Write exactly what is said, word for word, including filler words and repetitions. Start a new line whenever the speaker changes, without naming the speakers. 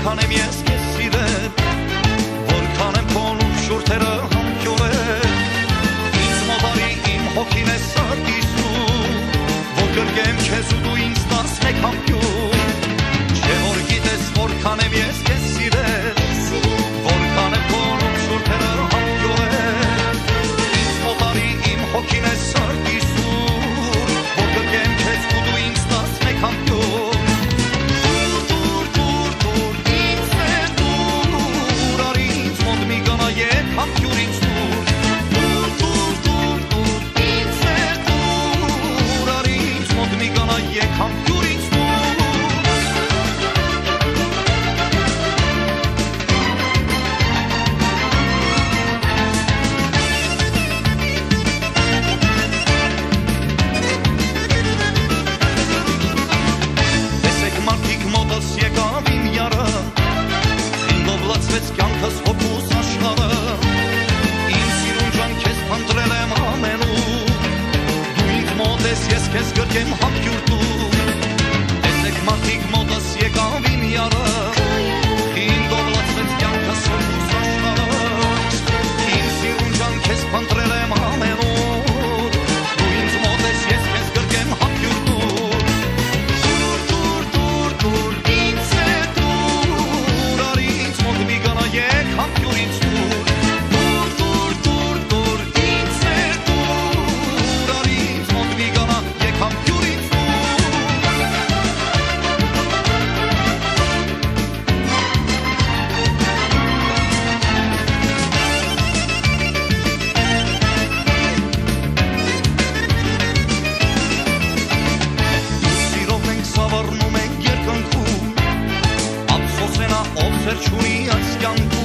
որքան եմ ես քեզ սիրել, որքան եմ քո շուրթերը համբյուրել, ինձ մոտ արի իմ հոգին է սրտիսում, որ գրկեմ քեզ ու դու ինձ տաս մեկ համբյուր, չէ որ գիտես որքան եմ ես քեզ սիրել, որքան եմ քո շուրթերը համբյուրել, ինձ մոտ արի իմ հոգին է սրտիսում, որ գրկեմ քեզ ու դու ինձ տաս մեկ համբյուր. Ես քեզ գրկեմ համբյուր դու, տեսեք մարդիկ մոտս եկավին յարը, ինձ դոլացվեց կյանքս հոգուս աշխարհը, ինձ սիրուն ջան քեզ փնտրել եմ ամենուր, դու ինձ մոտ ես, ես քեզ գրկեմ համբյուր դու, դուր, դուր, դուր, դուր, ինձ է դուր, արի ինձ մոտ մի գանա եկ համբյուր ինձ դուր, դուր, դուր, դուր, դուր, ինձ է դուր, արի ինձ մոտ մի գանա եկ համբյուր ինձ դուր. Սիրով ենք սավառնում ենք երկնքում, ափսոսենա ով սեր չունի այս կյանքում.